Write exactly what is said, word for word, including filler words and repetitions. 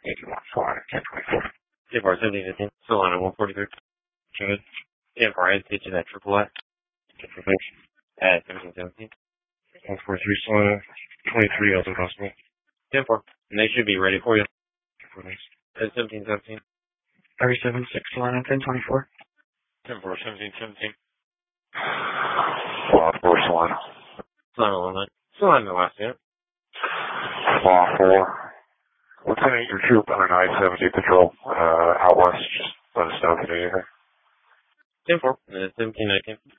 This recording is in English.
eighty-one, Solana, ten twenty-four. J F R seventeen fifteen, Solana one forty-three. Good. J F R is pitching at triple S. Triple X. At seventeen seventeen. one forty-three, Solana, twenty-three, also possible. ten four. And they should be ready for you. Triple X. At seventeen seventeen. thirty-seven, six, Solana, ten twenty-four. ten four, seventeen seventeen. Law four, Solana. Solana one nine. Solana the last unit. Law four. Lieutenant, your troop on an I seventy patrol, uh, out west. Just let us know if you need anything. ten four. And then seventeen nineteen.